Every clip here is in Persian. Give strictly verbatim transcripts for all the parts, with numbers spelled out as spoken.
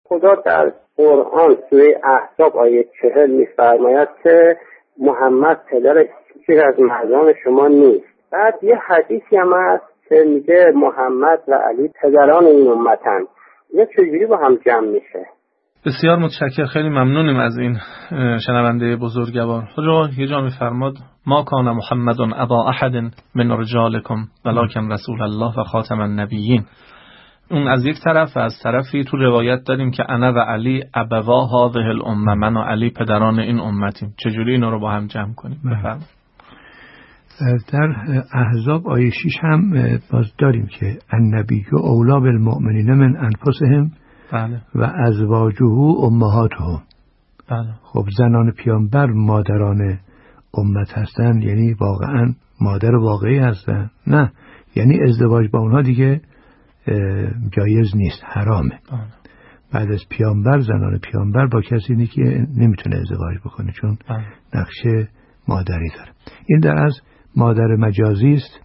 خدا در قرآن سوره احزاب آیه چهل می‌فرماید که محمد پدر هیچ از مردان شما نیست. بعد یه حدیثی هم هست که میگه محمد و علی پدران این امتن. یه چجوری با هم جمع میشه؟ بسیار متشکرم، خیلی ممنونیم از این شنونده بزرگوار. خدا یه جا میفرماد ما کان محمد ابا احد من رجالکم ولکن رسول الله و خاتم النبیین. اون از یک طرف و از طرفی تو روایت داریم که انا و علی ابوا هذه الامه، من و علی پدران این امتیم. چجوری اینا رو با هم جمع کنیم؟ بفرمایید. در احزاب آیه شش هم باز داریم که النبی اولی بالمؤمنین من انفسهم بله. و ازواجه امهاتهم. بله. خب زنان پیامبر مادران امت هستن، یعنی واقعا مادر واقعی هستن؟ نه، یعنی ازدواج با اونها دیگه جایز نیست، حرامه. بله. بعد از پیامبر زنان پیامبر با کسی نیست که نمیتونه ازدواج بکنه، چون بله. نقش مادری داره. این در از مادر مجازی است.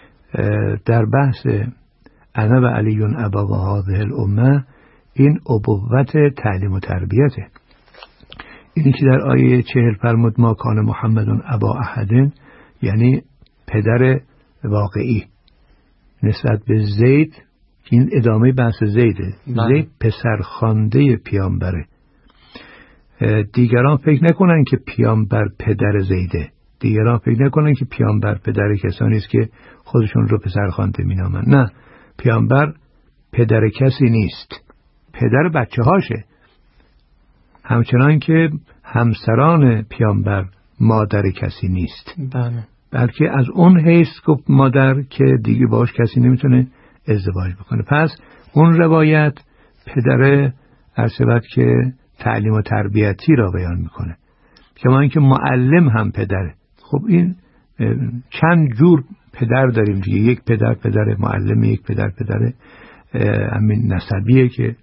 در بحث انا و علیون ابا و هذه الامه، این ابوت تعلیم و تربیته. اینی که در آیه چهل فرمود ما کان محمد ابا احد، یعنی پدر واقعی نسبت به زید. این ادامه بحث زیده. بله. زید پسر خوانده پیامبره. دیگران فکر نکنن که پیامبر پدر زیده. دیگران فکر نکنن که پیامبر پدر کسانی است که خودشون رو پسر خوانده مینامن. نه، پیامبر پدر کسی نیست، پدر بچه هاشه. همچنان که همسران پیامبر مادر کسی نیست. بله. بلکه از اون حیث گفت مادر که دیگه باش کسی نمیتونه ازدواج بکنه. پس اون روایت پدر ارسبت که تعلیم و تربیتی را بیان میکنه، کما اینکه معلم هم پدره. خب این چند جور پدر داریم دیگه. یک پدر پدر معلم، یک پدر پدر همین نسبیه که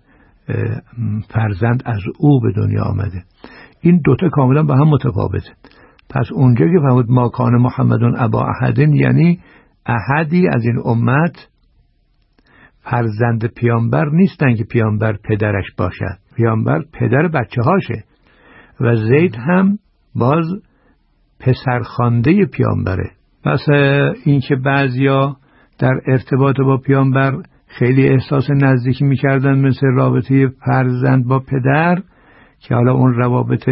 فرزند از او به دنیا آمده. این دوتا کاملا با هم متفاوته. پس اونجا که فرمود ما کان محمدون ابا احدین، یعنی احدی از این امت فرزند پیامبر نیستن که پیامبر پدرش باشد. پیامبر پدر بچه هاشه و زید هم باز پسر خوانده پیامبره. پس این که بعضیا در ارتباط با پیامبر خیلی احساس نزدیکی میکردن، مثل رابطه فرزند با پدر، که حالا اون روابط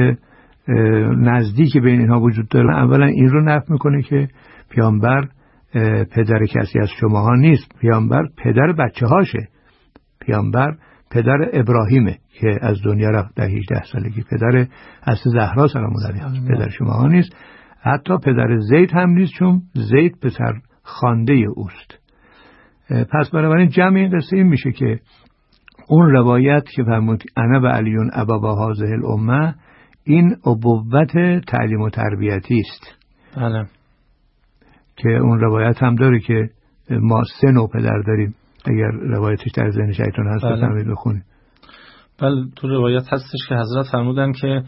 نزدیک بین اینها وجود داره. اولا این رو نفی میکنه که پیامبر پدر کسی از شماها نیست. پیامبر پدر بچه هاشه. پیامبر پدر ابراهیمه که از دنیا رفت در هجده سالگی. پدر حضرت زهرا سلام الله علیها، پدر شماها نیست. حتی پدر زید هم نیست، چون زید پسر خوانده اوست. پس بنابراین جمع این قصه این میشه که اون روایت که فرمود انا و علیون ابا و هذه الامه، این ابوت تعلیم و تربیتی است. بله. که اون روایت هم داره که ما سه نوع پدر داریم. اگر روایتش در ذهن شایتون هست بفرمایید بخونید. بله، تو روایت هستش که حضرت فرمودن که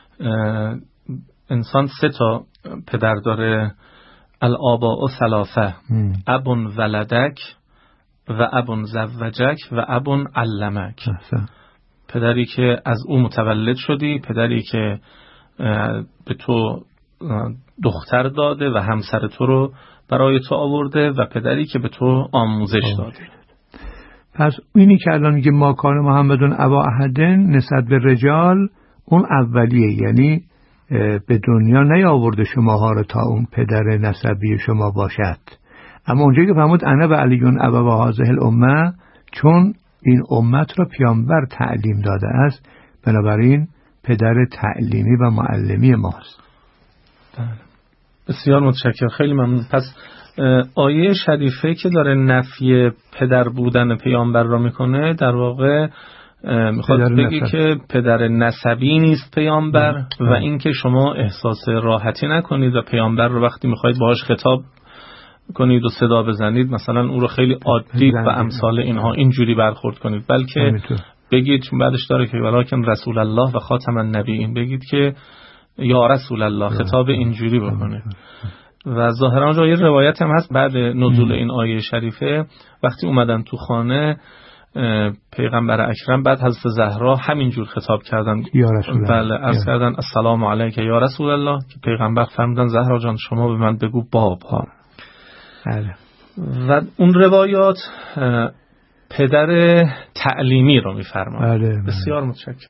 انسان سه تا پدر داره. الآباء ثلاثه، ابن ولدک و ابن زوجک و ابن علمک. پدری که از او متولد شدی، پدری که به تو دختر داده و همسر تو رو برای تو آورده و پدری که به تو آموزش داده. پس اینی که الان میگه ما کان محمدون ابا احدن نسبت به رجال، اون اولیه، یعنی به دنیا نیاورده شماها رو تا اون پدر نسبی شما باشد. اما اونجا که فرمود انا و علیون ابا و هذه الامه، چون این امت را پیامبر تعلیم داده است، بنابراین پدر تعلیمی و معلمی ماست. بسیار متشکرم، خیلی ممنون. پس آیه شریفه که داره نفی پدر بودن پیامبر را میکنه، در واقع میخواد بگی که پدر نسبی نیست پیامبر اه. و اینکه شما احساس راحتی نکنید و پیامبر رو وقتی میخواید باهاش خطاب کنید و صدا بزنید، مثلا او رو خیلی عادی و امثال اینها اینجوری برخورد کنید، بلکه بگید، چون بعدش داره که ولکن رسول الله و خاتم النبیین، بگید که یا رسول الله، خطاب اینجوری بکنید. و ظاهرا جای روایت هم هست بعد نزول این آیه شریفه، وقتی اومدن تو خانه پیغمبر اکرم بعد حضرت زهرا همینجور خطاب کردن یا رسول الله. بله عرض کردن السلام علیک یا رسول الله که پیغمبر فرمودن زهرا جان شما به من بگو باب ها. بله. و اون روایات پدر تعلیمی رو میفرماید. بله. بسیار متشکرم.